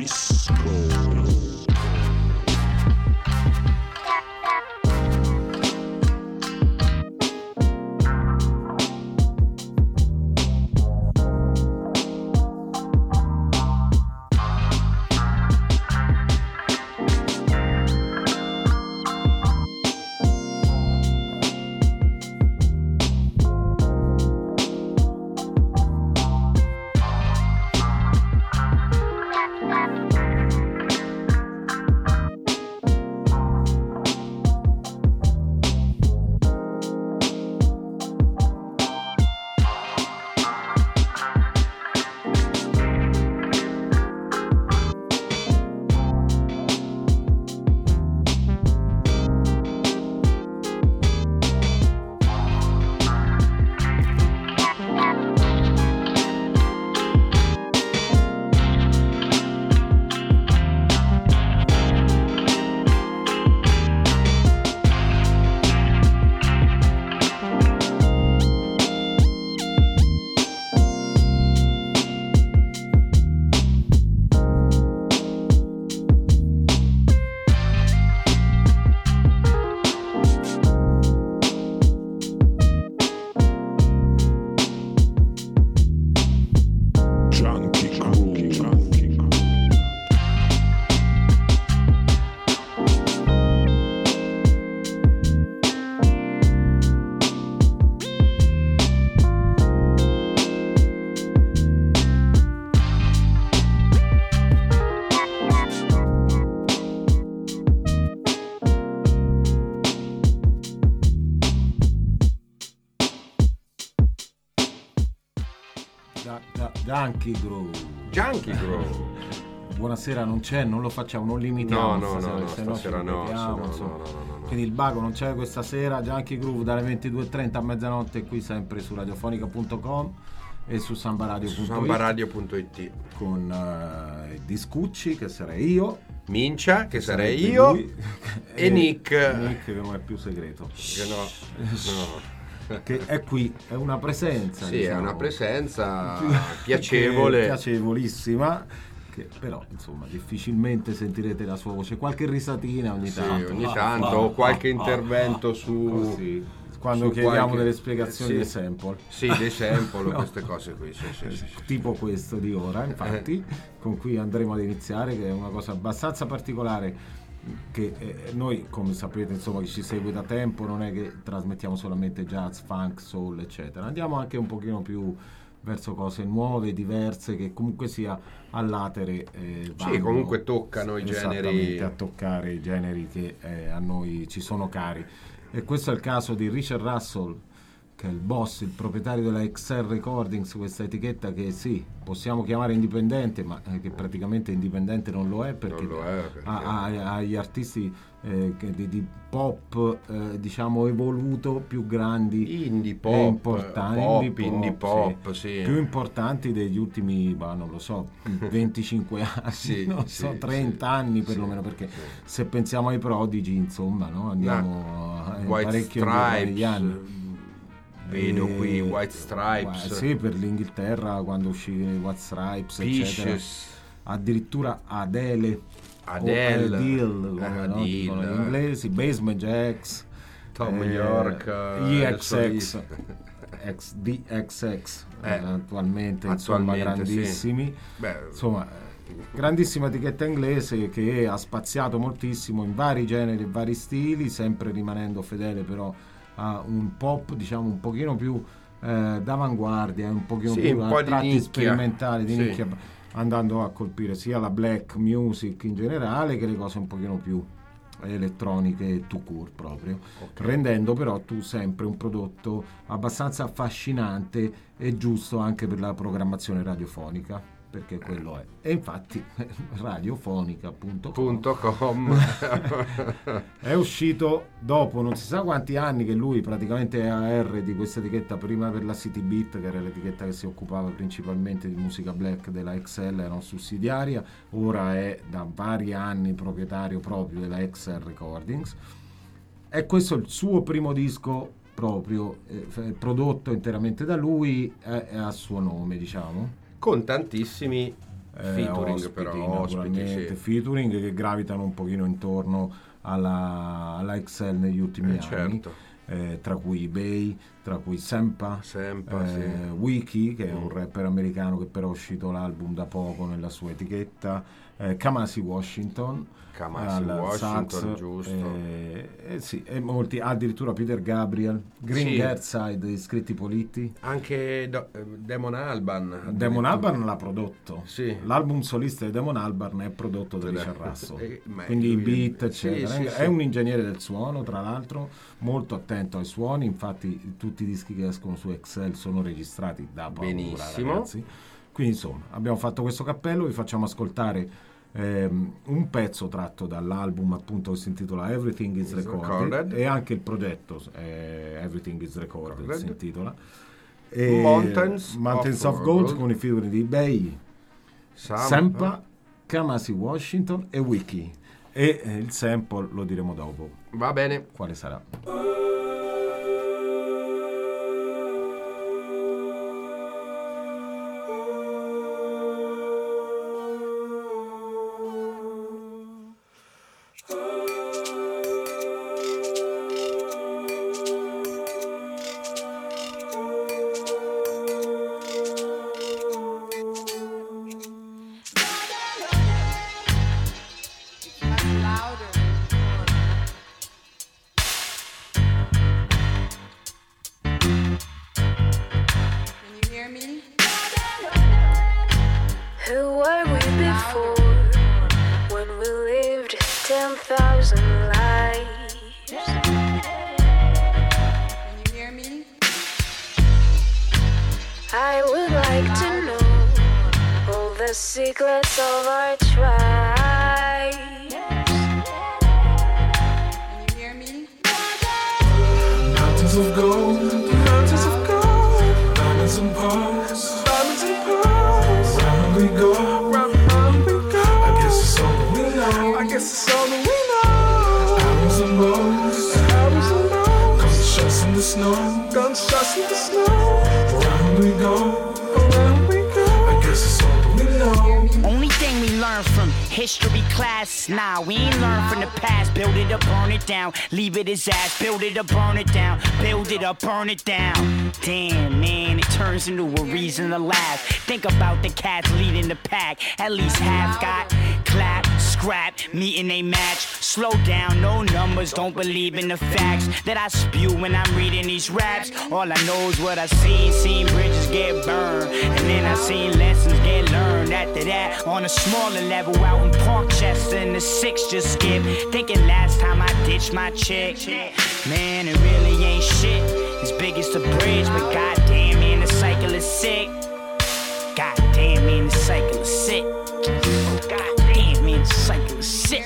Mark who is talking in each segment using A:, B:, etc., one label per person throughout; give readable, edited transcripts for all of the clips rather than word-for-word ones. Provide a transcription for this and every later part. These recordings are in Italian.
A: Disco.
B: Junkie Groove.
C: Buonasera non c'è, non lo facciamo, non limitiamo.
B: No, stasera no.
C: Quindi il Baco non c'è questa sera. Junkie Groove dalle 22:30 a mezzanotte qui sempre su radiofonica.com e su sambaradio.it
B: con
C: Discucci, che sarei io,
B: Mincia, che sarei io, e Nick
C: che non è più segreto, che è qui, è una presenza,
B: sì,
C: diciamo,
B: è una presenza piacevole,
C: piacevolissima, che però insomma difficilmente sentirete la sua voce, qualche risatina ogni tanto,
B: o qualche intervento su
C: così, quando chiediamo delle spiegazioni dei sample,
B: dei sample no. Queste cose qui, sì.
C: Tipo questo di ora, infatti, con cui andremo ad iniziare, che è una cosa abbastanza particolare, che noi, come sapete, insomma, chi ci segue da tempo, non è che trasmettiamo solamente jazz, funk, soul, eccetera, andiamo anche un pochino più verso cose nuove, diverse, che comunque sia all'atere
B: sì, comunque toccano i generi,
C: a toccare i generi che a noi ci sono cari, e questo è il caso di Richard Russell, che è il boss, il proprietario della XR Recordings, questa etichetta che sì, possiamo chiamare indipendente, ma che praticamente indipendente non lo è, perché ha gli artisti di pop diciamo evoluto più grandi,
B: indie pop,
C: sì, più importanti degli ultimi, non lo so, 25 anni, 30 anni perlomeno, perché se pensiamo ai Prodigy, insomma, no? Andiamo parecchio negli anni.
B: Vedo qui White Stripes,
C: sì, per l'Inghilterra quando uscì White Stripes, eccetera. Addirittura Adele, come dicono gli inglesi, Basement Jaxx,
B: Tom York,
C: DXX, attualmente insomma grandissimi,
B: sì.
C: Insomma grandissima etichetta inglese che ha spaziato moltissimo in vari generi e vari stili, sempre rimanendo fedele però a un pop, diciamo, un pochino più d'avanguardia, un pochino più a tratti sperimentali, di nicchia, andando a colpire sia la black music in generale che le cose un pochino più elettroniche tout court proprio, rendendo però tu sempre un prodotto abbastanza affascinante e giusto anche per la programmazione radiofonica, perché quello è. E infatti radiofonica.com è uscito dopo non si sa quanti anni, che lui praticamente è AR di questa etichetta, prima per la City Beat, che era l'etichetta che si occupava principalmente di musica black della XL, era una sussidiaria, ora è da vari anni proprietario proprio della XR Recordings, e questo è il suo primo disco proprio prodotto interamente da lui, a suo nome, diciamo,
B: con tantissimi featuring però, ospiti, sì.
C: Featuring che gravitano un pochino intorno alla Excel negli ultimi anni.
B: Certo.
C: Tra cui eBay, tra cui Sempa,
B: sì.
C: Wiki, che è un rapper americano che però è uscito l'album da poco nella sua etichetta, Kamasi Washington,
B: Washington, giusto.
C: Sì, e molti, addirittura Peter Gabriel, Green Gerdside, Iscritti Politti.
B: Anche Damon Albarn.
C: Damon Albarn l'ha prodotto.
B: Sì.
C: L'album solista di Damon Albarn è prodotto da Richard Russell. Quindi i beat, eccetera. È un ingegnere del suono, tra l'altro, molto attento ai suoni. Infatti tutti i dischi che escono su Excel sono registrati da paura,
B: benissimo,
C: ragazzi. Quindi insomma, abbiamo fatto questo cappello, vi facciamo ascoltare un pezzo tratto dall'album appunto che si intitola Everything is Recorded, e anche il progetto Everything is Recorded si intitola, e Mountains of Gold con i featuring di eBay, Sempa, Kamasi Washington e Wiki, e il sample lo diremo dopo.
B: Va bene.
C: Quale sarà?
A: Secrets of our tribe. Can you hear me? Mountains of gold, mountains of gold, diamonds and pearls, diamonds and pearls. Round we go, round we go. I guess it's all that we know. I guess it's all that we know. Arrows and bows, arrows and bows. Gunshots in the snow, gunshots in the snow. Round we go, around we go. I guess it's all that we know.
D: Only thing we learn from history class, nah, we ain't learn from the past. Build it up, burn it down, leave it as ass. Build it up, burn it down, build it up, burn it down. Damn, man, it turns into a reason to laugh. Think about the cats leading the pack. At least half got clap, scrap, meeting a match. Slow down, no numbers, don't believe in the facts that I spew when I'm reading these raps. All I know is what I seen bridges get burned, and then I seen lessons get learned. After that, on a smaller level, out in Parkchester in the 6 just skip. Thinking last time I ditched my chick, man, it really ain't shit. As big as the bridge, but goddamn, man, the cycle is sick. Goddamn, man, the cycle is sick. Goddamn, man, the cycle is sick.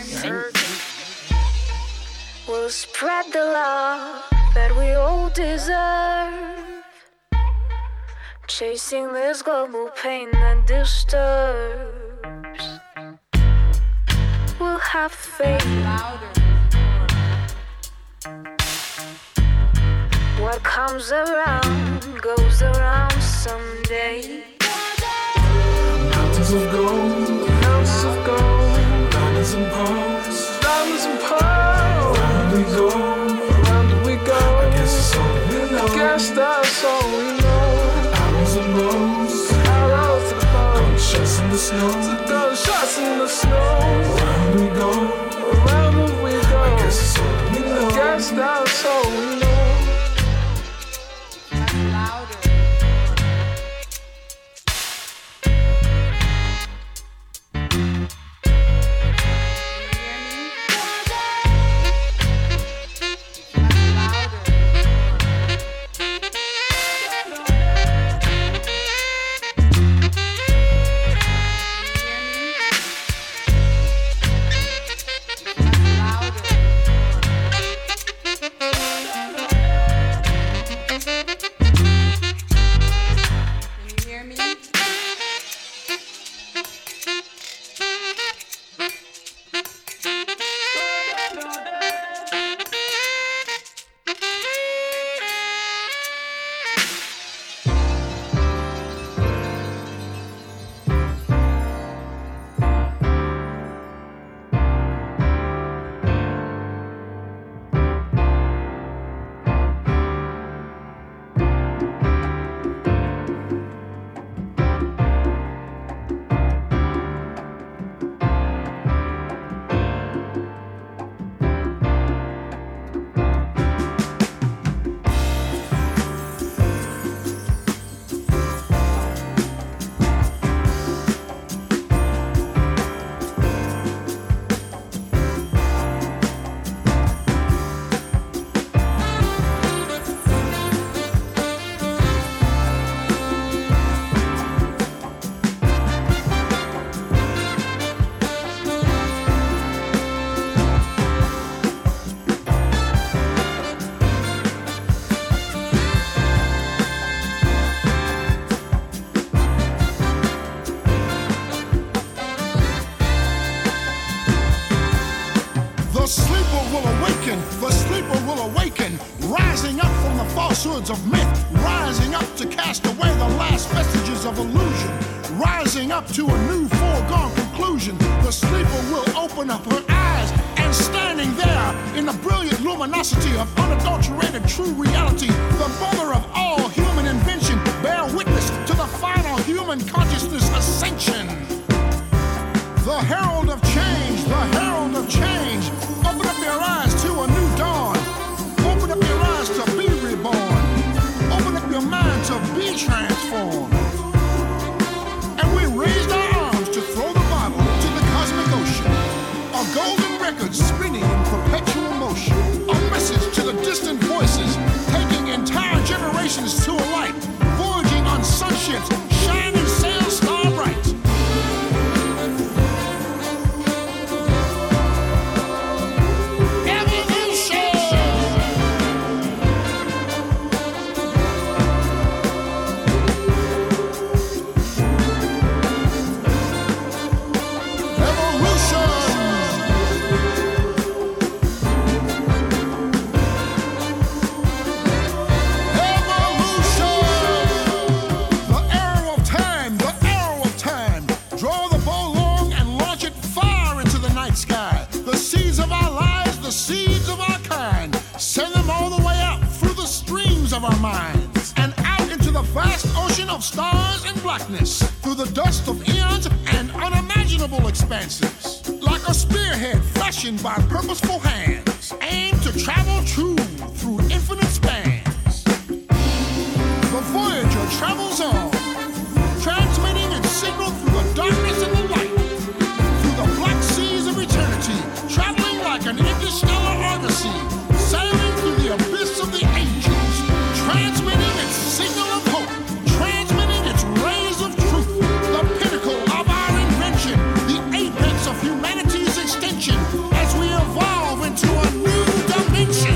A: We'll spread the love that we all deserve, chasing this global pain that disturbs. We'll have faith. What comes around goes around someday.
E: Mountains of gold, mountains of gold, diamonds and pearls, diamonds and pearls. Around we go, around we go. I guess it's all that we know. I guess that's all we know. Arrows and bows, arrows to the bow. Gunshots in the snow, the gunshots in the snow. Around we go, around we go. I guess it's all that we know. I guess that's all we know.
F: The sleeper will awaken, the sleeper will awaken, rising up from the falsehoods of myth, rising up to cast away the last vestiges of illusion, rising up to a new foregone conclusion. The sleeper will open up her eyes, and standing there in the brilliant luminosity of unadulterated true reality, the mother of all human invention, bear witness to the final human consciousness ascension. The herald of change, the herald of change. Open up your eyes to a new dawn. Open up your eyes to be reborn. Open up your mind to be transformed. And we raised our arms to throw the Bible to the cosmic ocean. A golden record spinning in perpetual motion. A message to the distant voices, taking entire generations to a light. Voyaging on sunships, shining sails star bright. Stars and blackness through the dust of eons and unimaginable expanses, like a spearhead fashioned by purposeful hands, aimed to travel true through infinite spans. The Voyager travels on, transmitting its signal through the darkness and the light, through the black seas of eternity, traveling like an interstellar argosy, sailing through the abyss of the ages, transmitting its signal of hope. Humanity's extension as we evolve into a new dimension.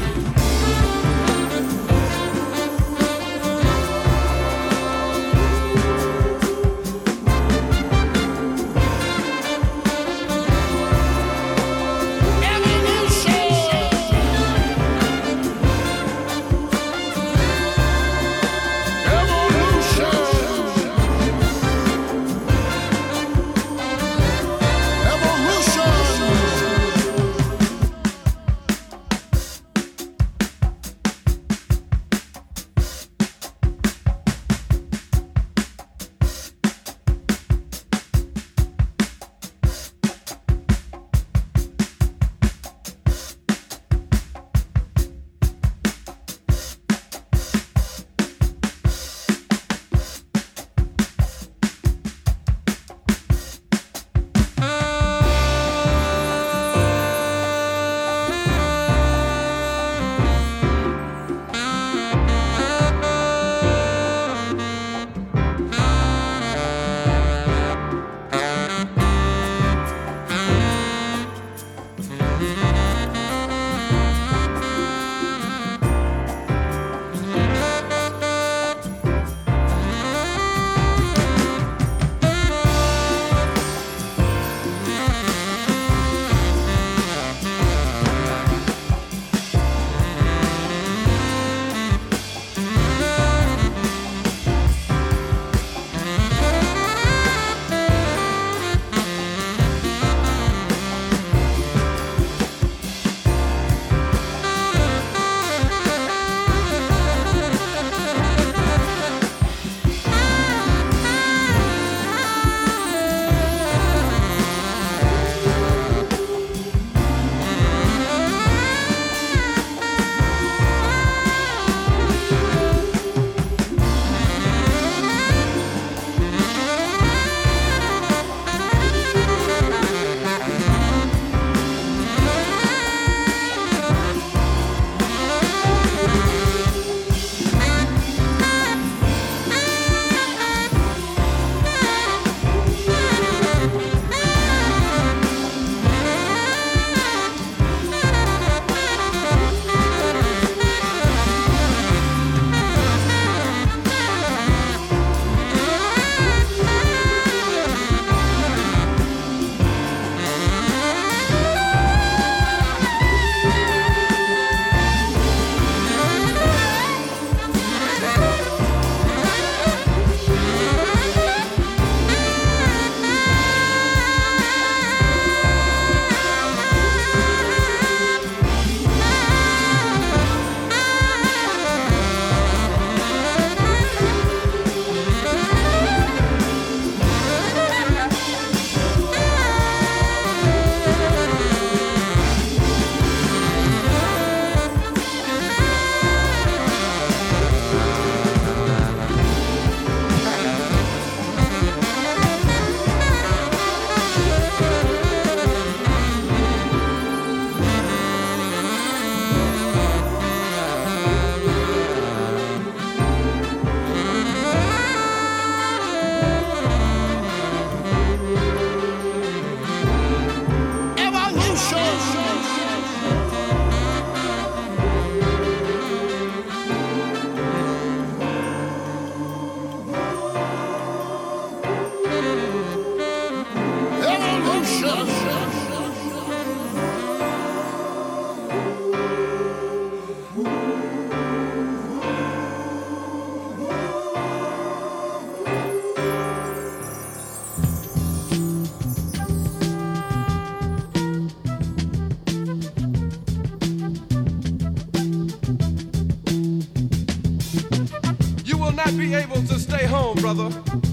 E: brother.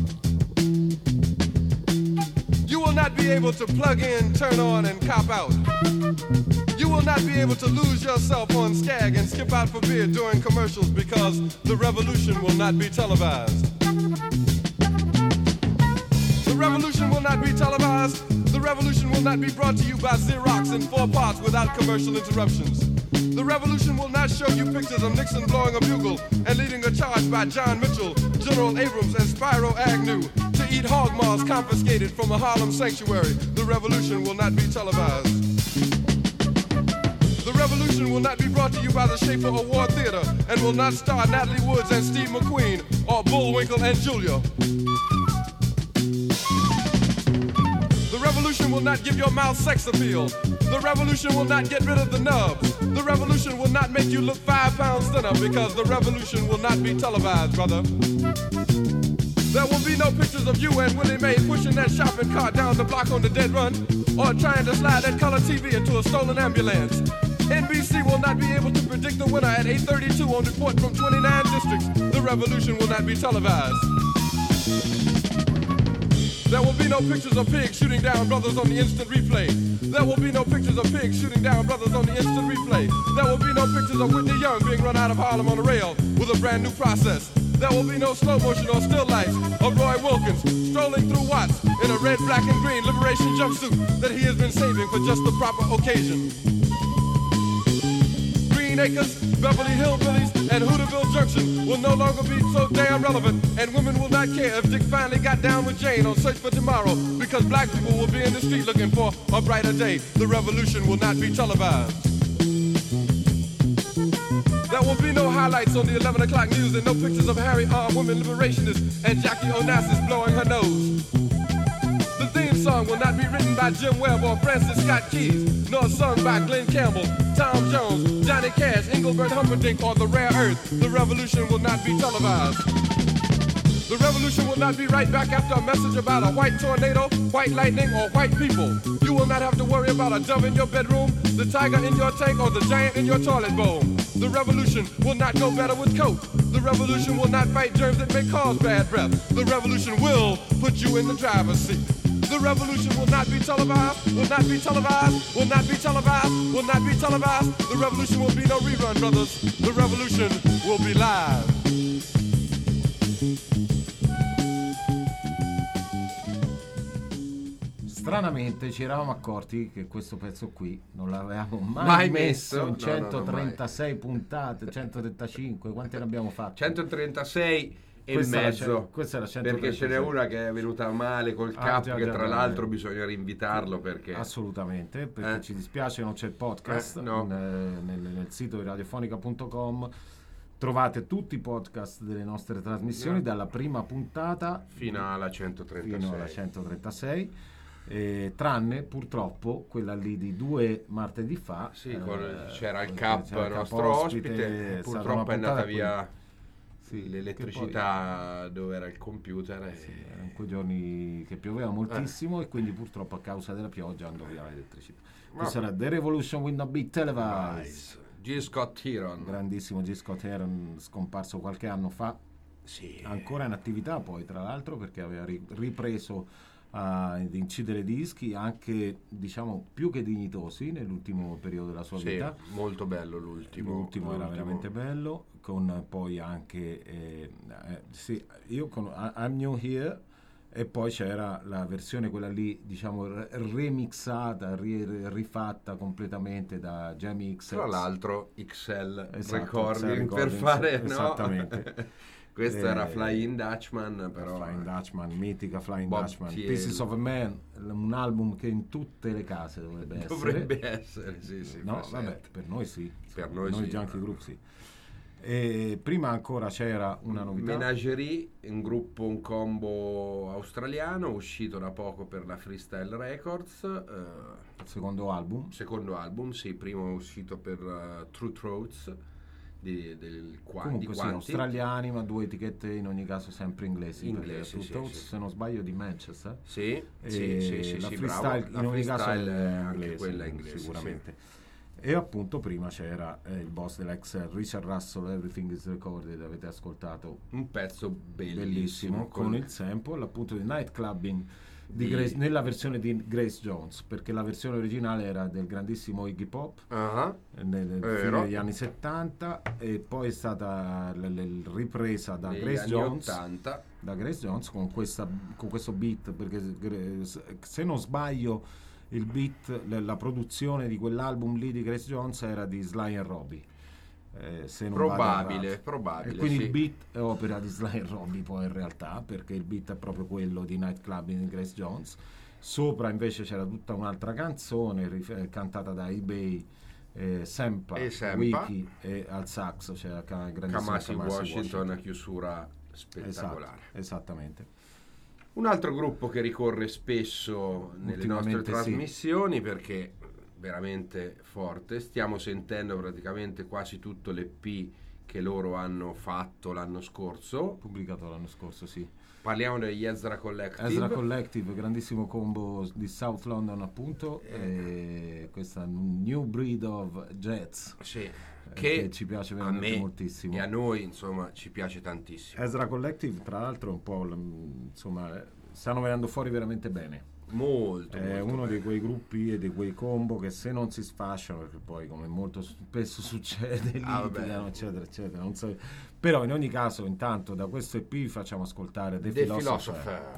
E: You will not be able to plug in, turn on, and cop out. You will not be able to lose yourself on Skag and skip out for beer during commercials because the revolution will not be televised. The revolution will not be televised. The revolution will not be brought to you by Xerox in 4 parts without commercial interruptions. The revolution will not show you pictures of Nixon blowing a bugle and leading a charge by John Mitchell, General Abrams, and Spyro Agnew to eat hog maws confiscated from a Harlem sanctuary. The revolution will not be televised. The revolution will not be brought to you by the Schaefer Award Theater and will not star Natalie Woods and Steve McQueen or Bullwinkle and Julia. The revolution will not give your mouth sex appeal. The revolution will not get rid of the nubs. The revolution will not make you look 5 pounds thinner because the revolution will not be televised, brother. There will be no pictures of you and Willie Mae pushing that shopping cart down the block on the dead run or trying to slide that color TV into a stolen ambulance. NBC will not be able to predict the winner at 8:32 on report from 29 districts. The revolution will not be televised. There will be no pictures of pigs shooting down brothers on the instant replay. There will be no pictures of pigs shooting down brothers on the instant replay. There will be no pictures of Whitney Young being run out of Harlem on a rail with a brand new process. There will be no slow motion or still lights of Roy Wilkins strolling through Watts in a red, black, and green liberation jumpsuit that he has been saving for just the proper occasion. Green Acres, Beverly Hillbillies, and Hooterville Junction will no longer be so damn relevant, and women will not care if Dick finally got down with Jane on Search for Tomorrow, because black people will be in the street looking for a brighter day. The revolution will not be televised. There will be no highlights on the 11 o'clock news and no pictures of Harry armed women liberationists and Jackie Onassis blowing her nose. The theme song will not be written by Jim Webb or Francis Scott Keys, nor sung by Glenn Campbell, Tom Jones, Johnny Cash, Engelbert Humperdinck, or The Rare Earth. The revolution will not be televised. The revolution will not be right back after a message about a white tornado, white lightning, or white people. You will not have to worry about a dove in your bedroom, the tiger in your tank, or the giant in your toilet bowl. The revolution will not go better with Coke. The revolution will not fight germs that may cause bad breath. The revolution will put you in the driver's seat. The revolution will not be televised, will not be televised, will not be televised, will not be televised. The revolution will be no rerun, brothers. The revolution will be live.
C: Stranamente ci eravamo accorti che questo pezzo qui non l'avevamo mai messo in 136 puntate, 135, quante ne abbiamo fatte?
B: 136 e mezzo.
C: Questa era 136.
B: Perché ce n'è una che è venuta male col capo,
C: già,
B: che tra
C: già,
B: l'altro bisogna rinvitarlo perché...
C: Assolutamente, perché ci dispiace non c'è il podcast.
B: No.
C: Nel sito di radiofonica.com trovate tutti i podcast delle nostre trasmissioni dalla prima puntata
B: fino alla 136.
C: Tranne purtroppo quella lì di 2 martedì fa.
B: Sì, c'era il Cap, nostro ospite, purtroppo è andata via l'elettricità dove era il computer.
C: Erano quei giorni che pioveva moltissimo e quindi purtroppo a causa della pioggia andò via l'elettricità. Questa era The Revolution Will Not Be Televised.
B: G. Scott Heron,
C: grandissimo G. Scott Heron, scomparso qualche anno fa, ancora in attività poi tra l'altro, perché aveva ripreso ad incidere dischi anche, diciamo, più che dignitosi nell'ultimo periodo della sua vita.
B: Molto bello l'ultimo
C: era veramente bello, con poi anche io con I'm New Here, e poi c'era la versione quella lì, diciamo, remixata, rifatta completamente da Jamie XL,
B: tra l'altro XL,
C: recording
B: per fare
C: esattamente.
B: Questo era Flying Dutchman, però
C: Flying Dutchman, mitica Flying
B: Bob
C: Dutchman,
B: Thiel.
C: Pieces of a Man, un album che in tutte le case dovrebbe
B: essere, sì,
C: no, vabbè, per noi sì,
B: per noi sì,
C: Junkie Group sì. E prima ancora c'era una novità,
B: Menagerie, un combo australiano uscito da poco per la Freestyle Records,
C: secondo album,
B: sì, primo è uscito per True Throats
C: comunque
B: di
C: sì, australiani, ma 2 etichette in ogni caso sempre inglesi, se non sbaglio di Manchester.
B: Sì,
C: la freestyle
B: bravo.
C: in ogni caso è
B: anche
C: inglese,
B: quella inglese,
C: sicuramente. E appunto prima c'era il boss dell'Excel, Richard Russell, Everything is Recorded, avete ascoltato,
B: un pezzo
C: bellissimo con il sample appunto di Night Clubbing di Grace, nella versione di Grace Jones, perché la versione originale era del grandissimo Iggy Pop nel fine degli anni 70, e poi è stata ripresa da Grace Jones
B: 80.
C: Da Grace Jones con questo beat, perché se non sbaglio il beat, la produzione di quell'album lì di Grace Jones era di Sly and Robbie, se non
B: probabile,
C: e quindi
B: sì.
C: il beat è opera di Sly and Robbie poi in realtà, perché il beat è proprio quello di Night Clubbing di Grace Jones. Sopra invece c'era tutta un'altra canzone cantata da eBay, Sempa, Wiki, e al sax c'era
B: Kamasi Washington, a chiusura spettacolare.
C: Esatto, esattamente.
B: Un altro gruppo che ricorre spesso nelle nostre trasmissioni, perché veramente forte, stiamo sentendo praticamente quasi tutto l'EP che loro hanno fatto l'anno scorso,
C: pubblicato l'anno scorso, sì.
B: Parliamo degli Ezra Collective,
C: grandissimo combo di South London appunto, e questa New Breed of Jazz,
B: sì,
C: che ci piace veramente moltissimo,
B: e a noi insomma ci piace tantissimo.
C: Ezra Collective tra l'altro è un po' insomma stanno venendo fuori veramente bene.
B: Molto
C: uno di quei gruppi e di quei combo che se non si sfasciano, perché poi come molto spesso succede litigano eccetera eccetera, non so. Però in ogni caso intanto da questo EP facciamo ascoltare The Philosopher.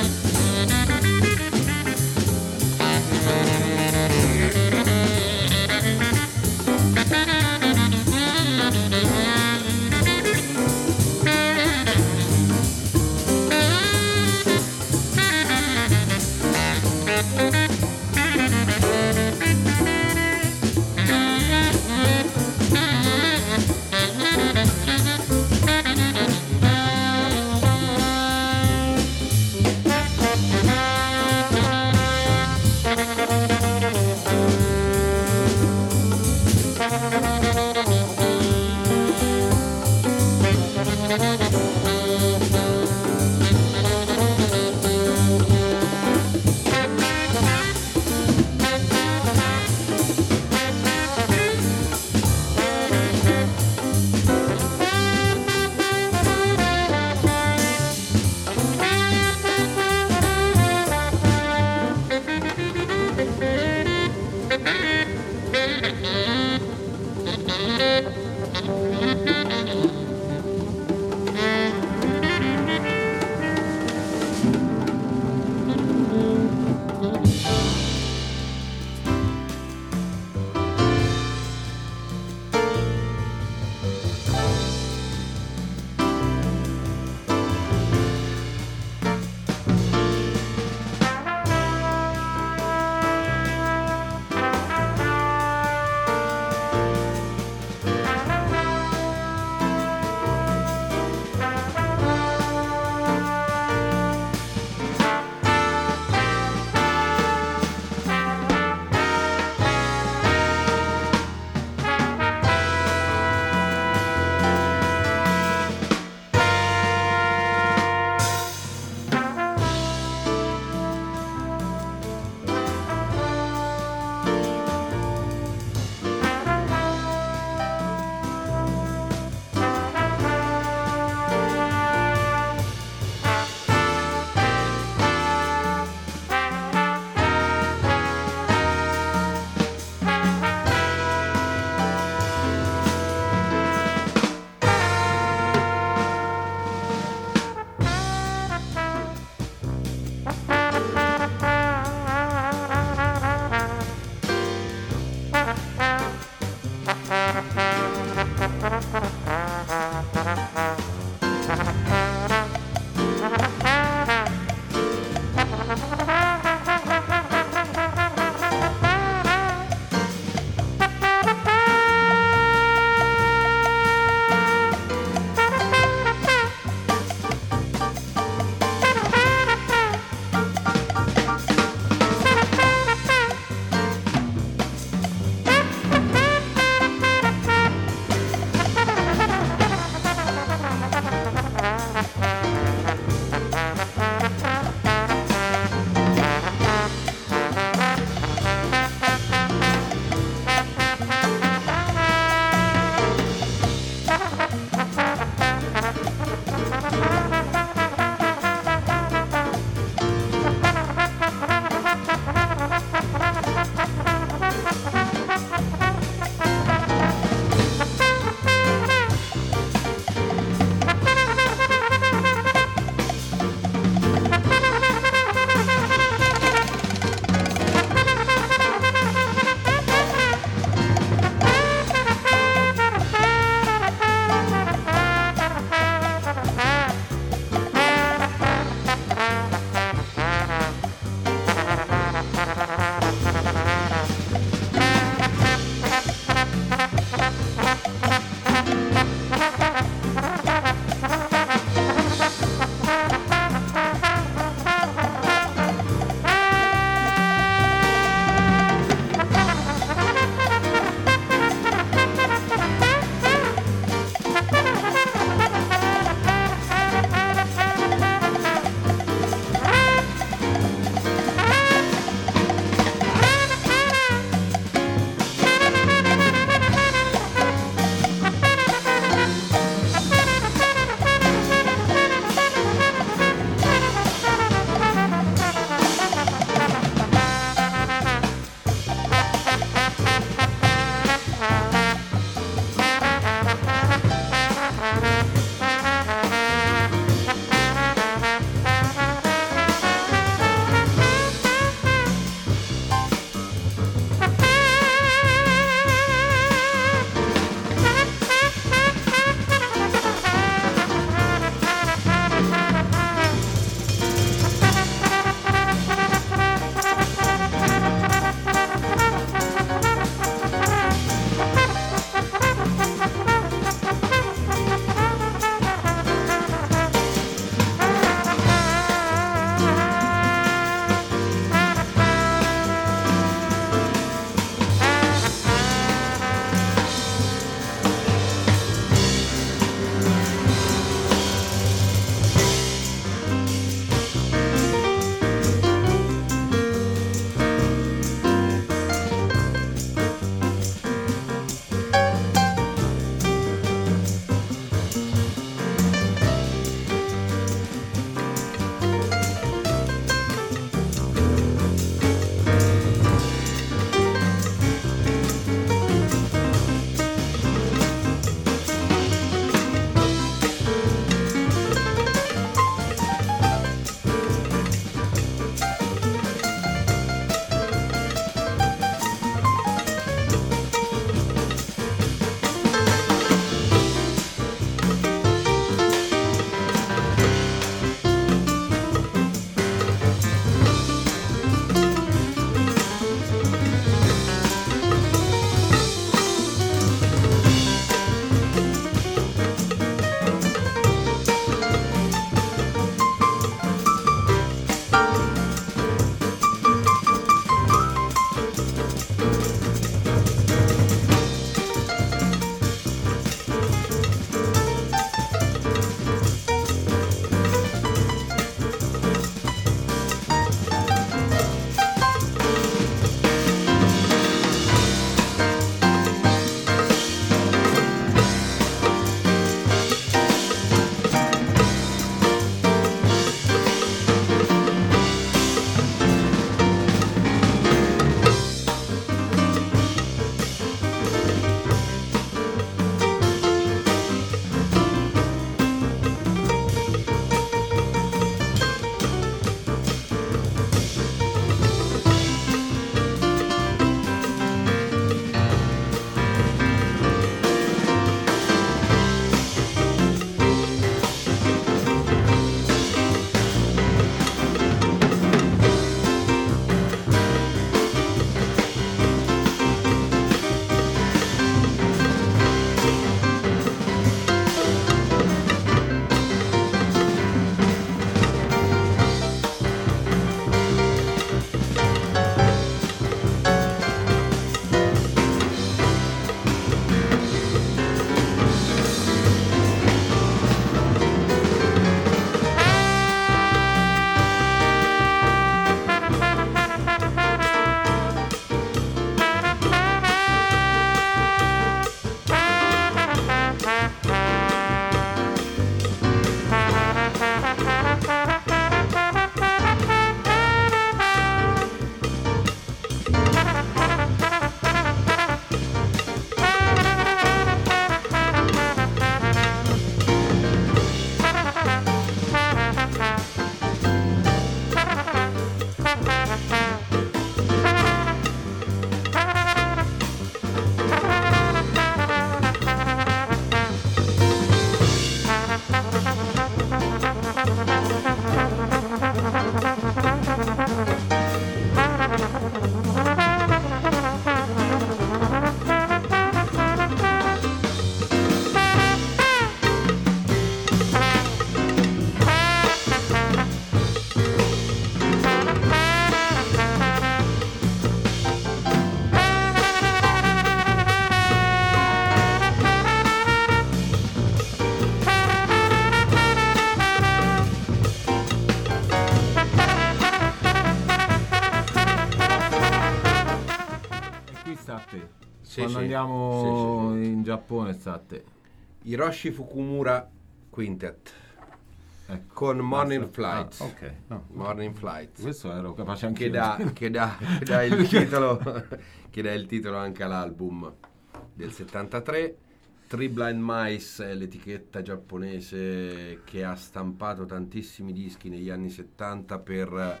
C: Quando andiamo in Giappone sta a te.
B: Hiroshi Fukumura Quintet.
C: Ecco.
B: Con Morning Flight.
C: Ok, no.
B: Morning Flight.
C: Questo ero capace anche
B: che dà il titolo che dà il titolo anche all'album del 73. Three Blind Mice è l'etichetta giapponese che ha stampato tantissimi dischi negli anni 70 per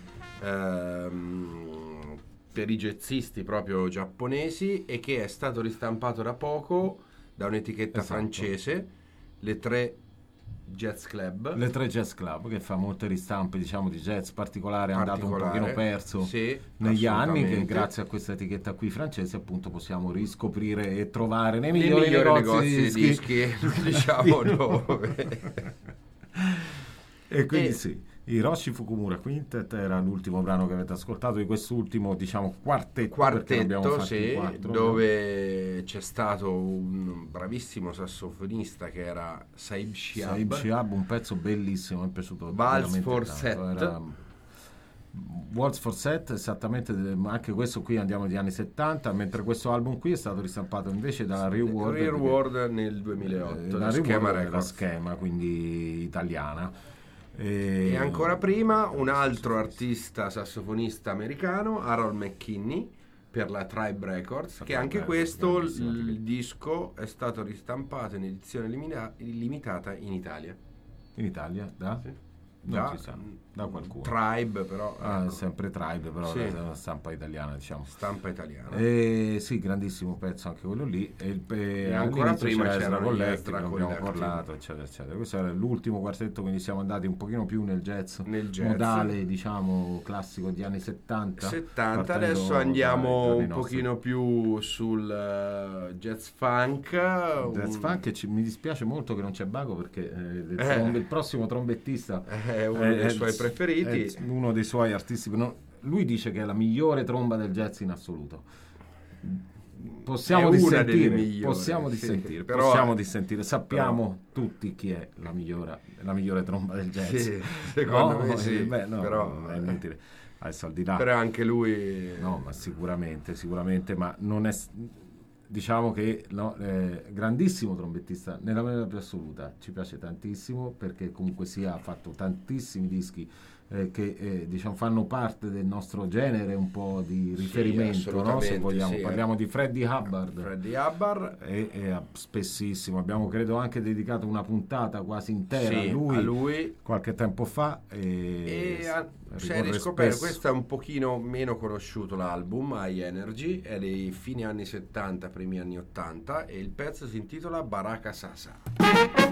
B: i jazzisti proprio giapponesi, e che è stato ristampato da poco da un'etichetta francese, le tre Jazz Club.
C: Le tre Jazz Club, che fa molte ristampe, diciamo, di jazz particolare, è andato un pochino perso negli anni, che grazie a questa etichetta qui francese appunto possiamo riscoprire e trovare nei migliori negozi di dischi
B: diciamo dove.
C: E quindi sì, Hiroshi Fukumura Quintet era l'ultimo brano che avete ascoltato di quest'ultimo, diciamo, quartetto
B: sì,
C: 4,
B: dove c'è stato un bravissimo sassofonista che era Saib Shihab,
C: un pezzo bellissimo, mi è piaciuto
B: Waltz for Set.
C: Waltz for Set, esattamente, anche questo qui andiamo agli anni 70, mentre questo album qui è stato ristampato invece dalla Real
B: World nel 2008,
C: la Schema, quindi italiana.
B: E ancora prima un altro artista sassofonista americano, Harold McKinney, per la Tribe Records, che anche questo il disco è stato ristampato in edizione limitata in Italia.
C: In Italia? Da? Sì. Non si sa, da qualcuno.
B: Tribe, però
C: ecco. Sempre Tribe, però sì. La stampa italiana, diciamo.
B: Stampa italiana.
C: Sì, grandissimo pezzo anche quello lì. E
B: ancora prima c'era
C: Colletti, che abbiamo parlato, eccetera, eccetera. Questo era l'ultimo quartetto, quindi siamo andati un pochino più nel jazz. Modale, diciamo, classico di anni 70.
B: Adesso andiamo un pochino più sul jazz funk.
C: Mi dispiace molto che non c'è Baco, perché il prossimo trombettista
B: è uno dei suoi preferiti,
C: è uno dei suoi artisti. Lui dice che è la migliore tromba del jazz in assoluto. Possiamo dissentire, sappiamo tutti chi è la migliore tromba del jazz.
B: Sì, secondo me sì.
C: Però è inutile. Adesso al di là.
B: Però anche lui.
C: No, ma sicuramente, ma non è. Diciamo che grandissimo trombettista nella maniera più assoluta, ci piace tantissimo, perché comunque ha fatto tantissimi dischi che diciamo fanno parte del nostro genere, un po' di riferimento, no? Se vogliamo, parliamo di Freddie Hubbard e spessissimo abbiamo, credo, anche dedicato una puntata quasi intera a lui qualche tempo fa,
B: se riscoperto, questo è un pochino meno conosciuto, l'album High Energy è dei fine anni 70, primi anni 80, e il pezzo si intitola Baraka Sasa.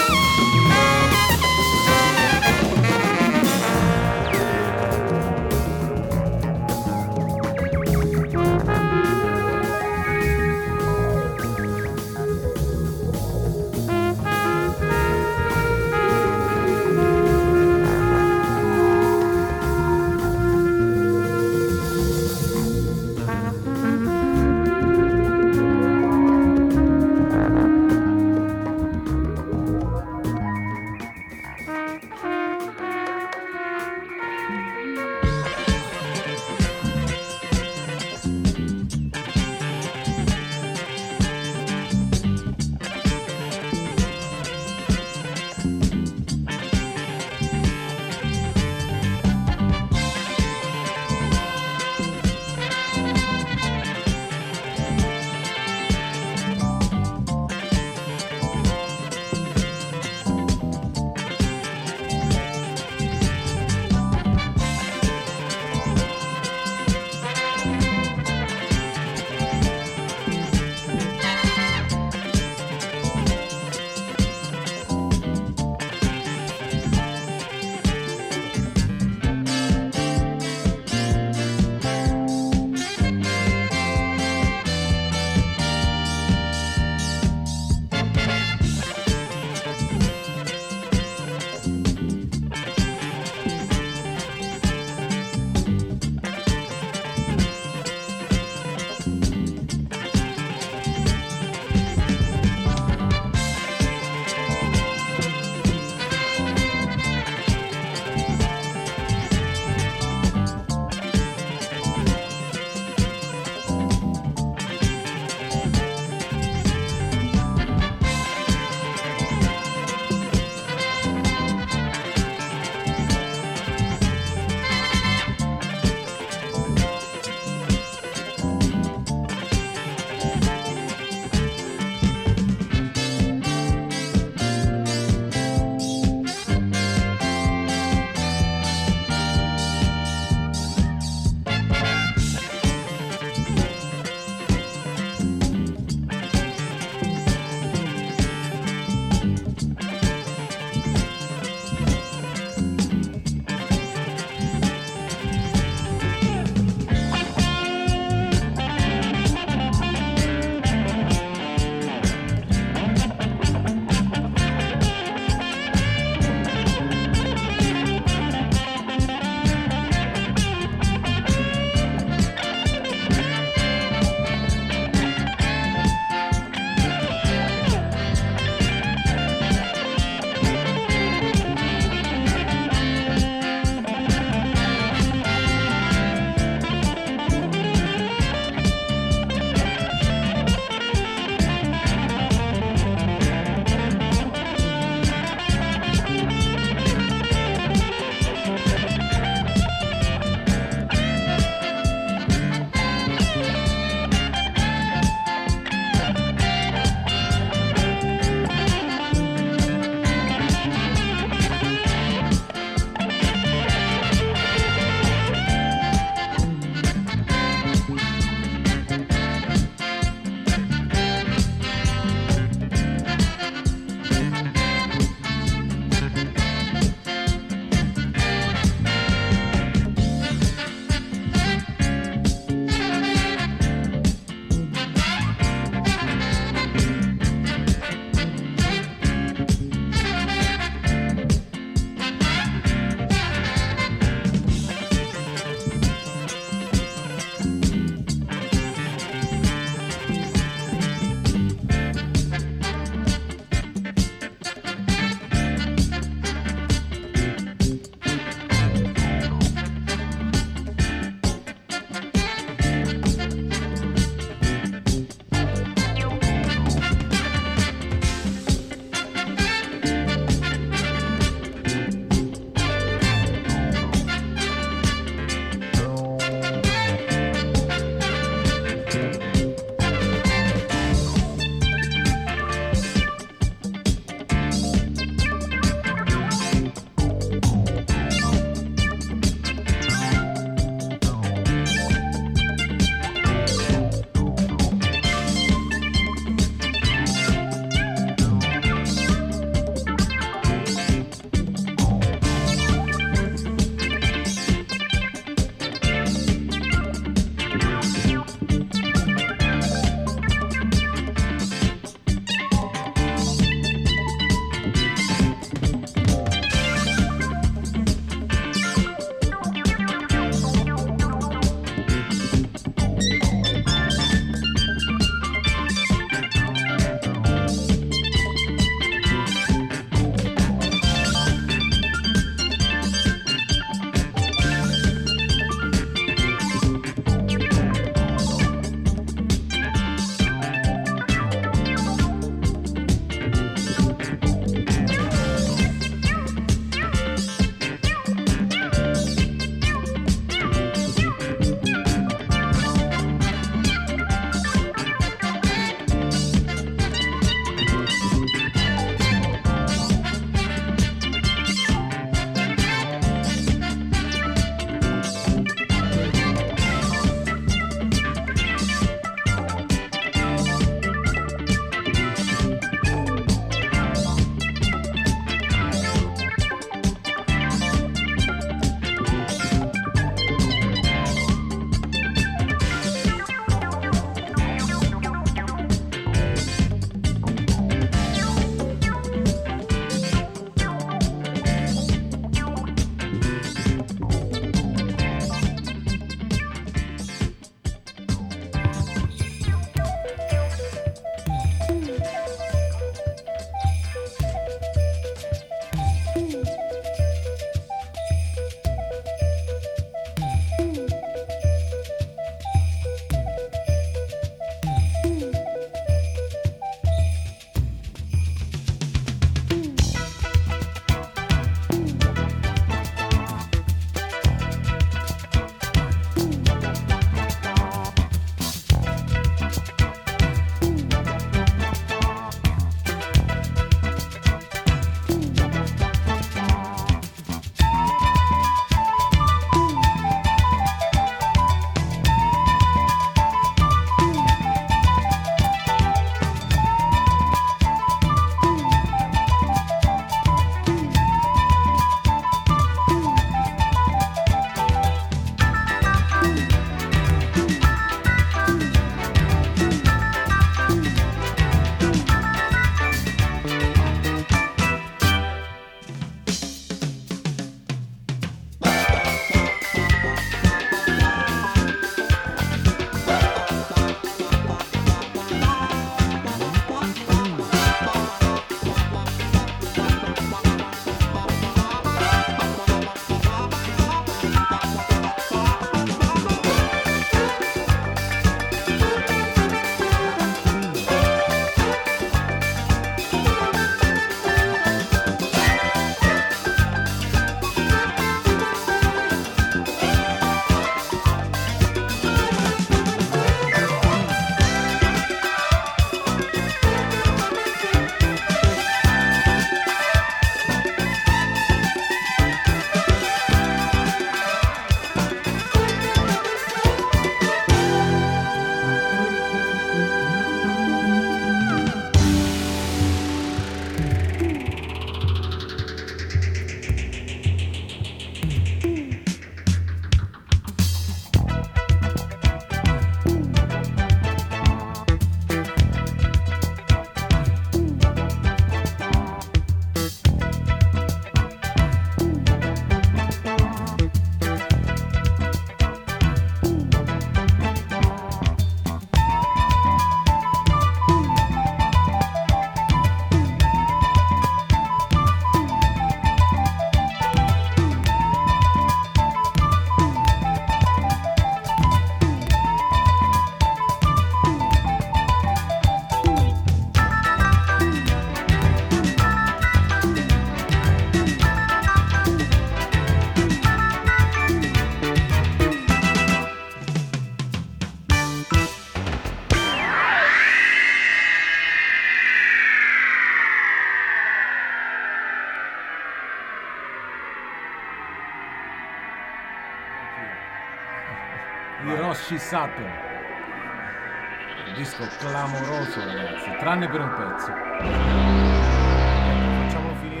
C: Hiroshi Sato, un disco clamoroso ragazzi, tranne per un pezzo. Facciamolo finire.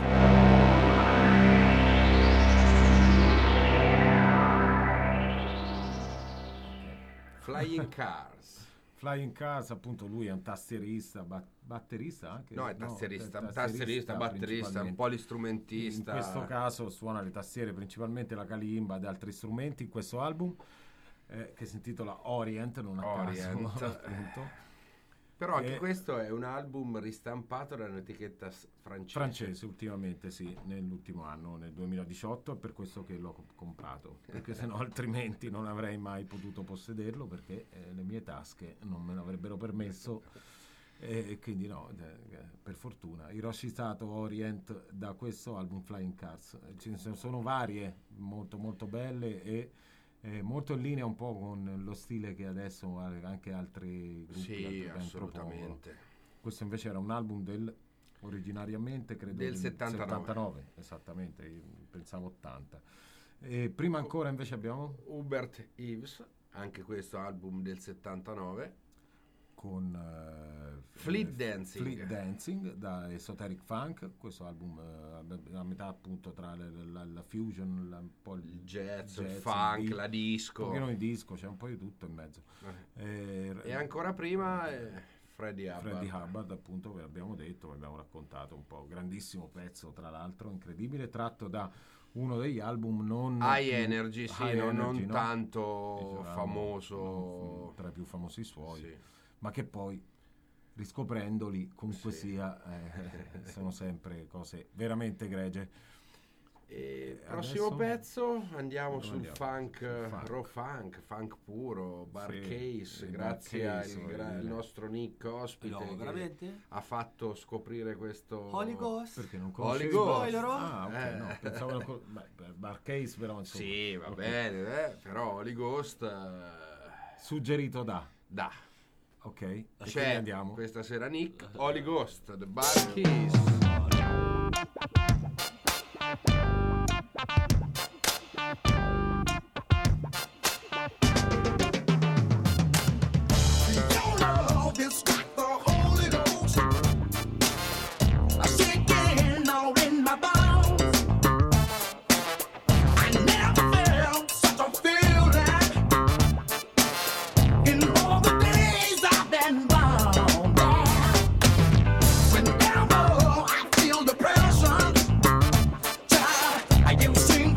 C: Flying Cars, appunto lui è un tastierista, batterista anche?
B: No, è tastierista, batterista, un polistrumentista.
C: In questo caso suona le tastiere, principalmente la kalimba ed altri strumenti in questo album che si intitola Orient, non a caso, appunto.
B: Però anche questo è un album ristampato da un'etichetta francese
C: ultimamente, sì, nell'ultimo anno, nel 2018, è per questo che l'ho comprato, perché sennò altrimenti non avrei mai potuto possederlo, perché le mie tasche non me l'avrebbero permesso, e quindi no, per fortuna. Hiroshi Sato, Orient, da questo album Flying Cars. Ce ne sono varie molto molto belle e molto in linea un po' con lo stile che adesso anche altri gruppi
B: sì, assolutamente.
C: Questo invece era un album originariamente credo
B: del 79,
C: esattamente, io pensavo 80. E prima ancora invece abbiamo
B: Hubert Ives, anche questo album del 79,
C: con
B: Fleet Dancing
C: da Esoteric Funk. Questo album a metà appunto tra la fusion, un po'
B: il jazz, il funk, la disco,
C: un pochino di disco, c'è un po' di tutto in mezzo.
B: E ancora prima Freddie
C: Hubbard, appunto, ve l'abbiamo detto, ve l'abbiamo raccontato un po', grandissimo pezzo tra l'altro, incredibile, tratto da uno degli album non
B: High Energy, non tanto famoso,
C: tra i più famosi suoi,
B: sì,
C: ma che poi riscoprendoli comunque sia sono sempre cose veramente egregie.
B: Prossimo pezzo andiamo sul funk, raw funk puro, Bar-Case, grazie al nostro Nick ospite che ha fatto scoprire questo
G: Holy Ghost.
C: Perché non conoscevi no, pensavo Bar-Case, però insomma.
B: Sì, va bene, però Holy Ghost
C: suggerito da ok,
B: c'è
C: andiamo
B: questa sera Nick, Holy Ghost, The Bar-Case.
H: When down below I feel the pressure.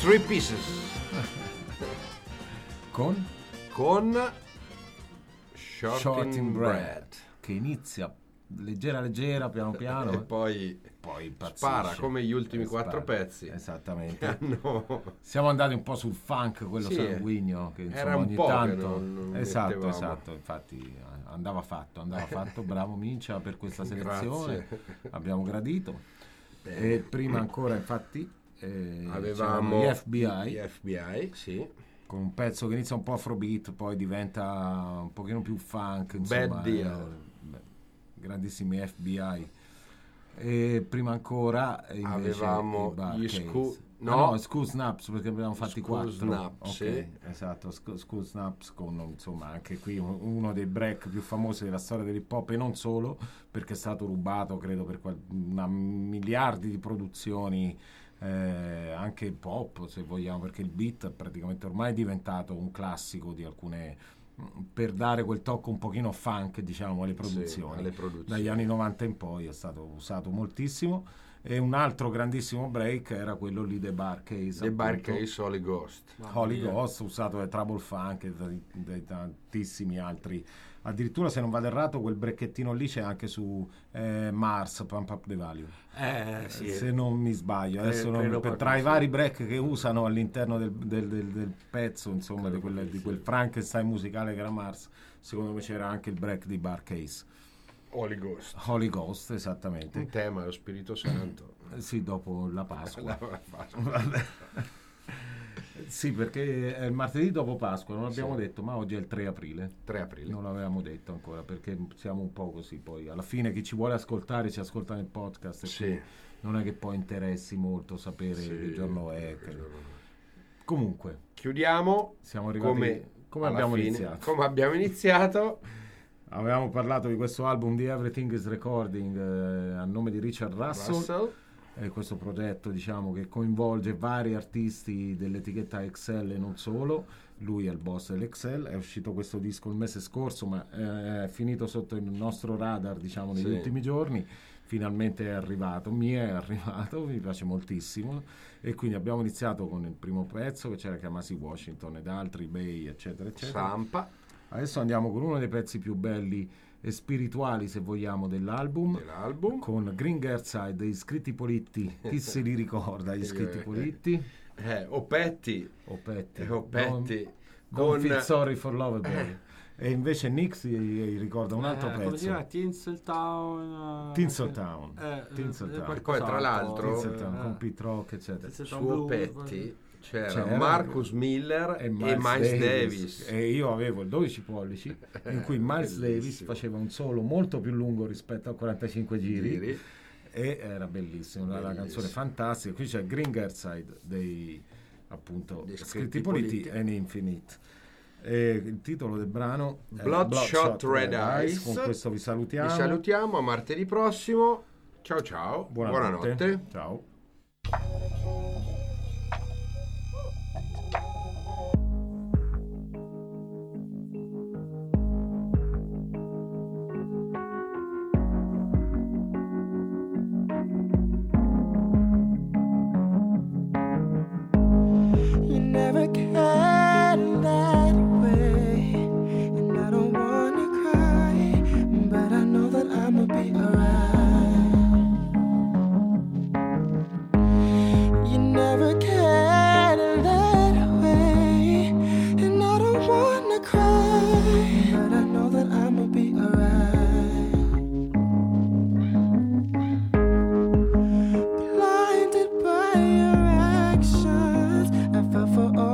B: Three Pieces
C: con
B: Short in Bread,
C: che inizia leggera piano piano
B: e poi spara come gli ultimi 4 pezzi.
C: Esattamente. Siamo andati un po' sul funk, quello sanguigno, che insomma,
B: era un
C: ogni
B: po'
C: tanto
B: che non
C: esatto, infatti andava fatto. Bravo Mincia per questa selezione. Abbiamo gradito. E prima ancora infatti
B: avevamo
C: gli FBI,
B: sì,
C: con un pezzo che inizia un po' afrobeat, poi diventa un pochino più funk, insomma.
B: Bad Deal.
C: Grandissimi FBI. E prima ancora invece
B: avevamo gli
C: School Snaps, perché abbiamo fatti 4.
B: Snaps, sì.
C: Esatto, School Snaps, con insomma anche qui uno dei break più famosi della storia dell'hip hop, e non solo, perché è stato rubato credo per miliardi di produzioni, anche pop se vogliamo, perché il beat è praticamente ormai diventato un classico di alcune, per dare quel tocco un pochino funk, diciamo, alle produzioni. Dagli anni 90 in poi è stato usato moltissimo. E un altro grandissimo break era quello lì dei Bar Case,
B: Holy Ghost,
C: usato dai Trouble Funk e dai tantissimi altri. Addirittura, se non vado errato, quel brecchettino lì c'è anche su Mars, Pump Up the Value,
G: sì,
C: se non mi sbaglio. Adesso tra i vari break che usano all'interno del pezzo, insomma, di quel Frankenstein musicale che era Mars, secondo me c'era anche il break di Bar Case. Holy Ghost, esattamente.
B: Un tema, lo Spirito Santo.
C: Sì, dopo la Pasqua. Sì, perché è il martedì dopo Pasqua, non abbiamo detto, ma oggi è il 3 aprile. Non l'avevamo detto ancora, perché siamo un po' così. Poi alla fine chi ci vuole ascoltare ci ascolta nel podcast, e non è che poi interessi molto sapere che giorno è. Comunque,
B: chiudiamo.
C: Siamo arrivati come
B: abbiamo iniziato.
C: Avevamo parlato di questo album di Everything is Recording, a nome di Richard Russell. Questo progetto, diciamo, che coinvolge vari artisti dell'etichetta Excel e non solo. Lui è il boss dell'Excel. È uscito questo disco il mese scorso, ma è finito sotto il nostro radar, diciamo, negli ultimi giorni. Finalmente è arrivato, mi piace moltissimo, e quindi abbiamo iniziato con il primo pezzo, che c'era Kamasi Washington ed altri, Bay, eccetera eccetera.
B: Sampa.
C: Adesso andiamo con uno dei pezzi più belli e spirituali, se vogliamo, dell'album, con Green Earthside degli Scritti Politti. Chi se li ricorda gli Scritti Politti?
B: Oppetti.
C: Don't Feel Sorry for Loverboy. E invece Nick si ricorda un altro pezzo.
G: Come si chiama? Tinseltown.
B: Poi tra l'altro
C: con Pete Rock, eccetera.
B: Su Oppetti c'era Marcus Miller e Miles Davis.
C: E io avevo il 12 pollici in cui Miles Davis faceva un solo molto più lungo rispetto a 45 giri. E era bellissimo, una canzone fantastica. Qui c'è Green Earthside dei Scritti Politti and Infinite. Il titolo del brano
B: Bloodshot Red Eyes.
C: Con questo vi salutiamo.
B: A martedì prossimo. Ciao. Buonanotte.
C: Ciao. For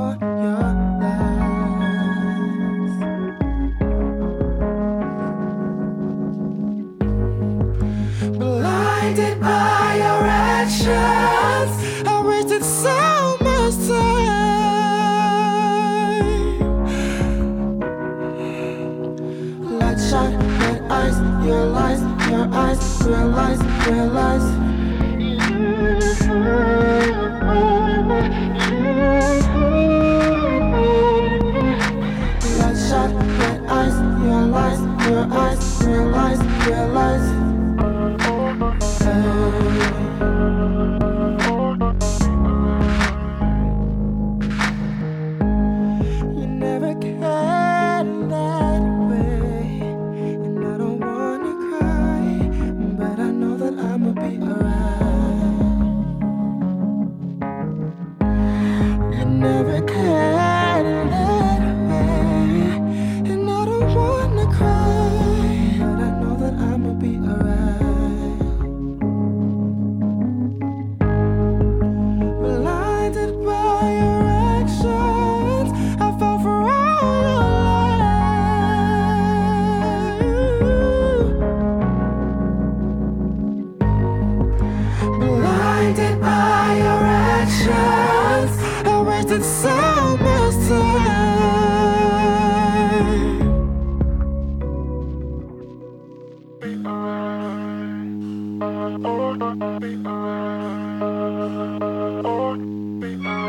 E: wasted so much time. Be alright. Be alright. Be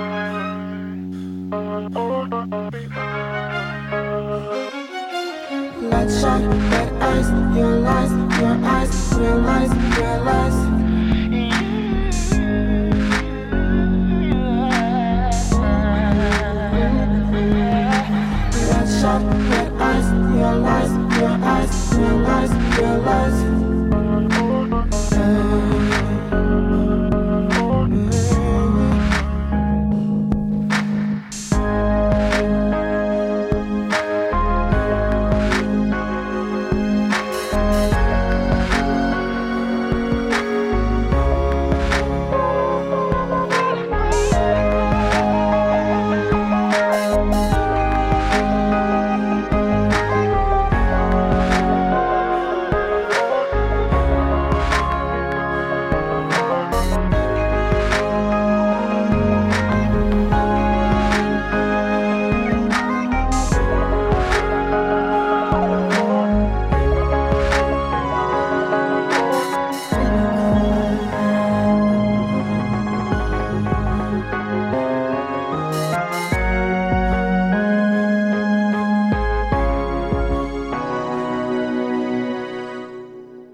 E: alright. Bloodshot, red eyes, your eyes, realize, realize. Bloodshot, red eyes, your eyes, realize, realize.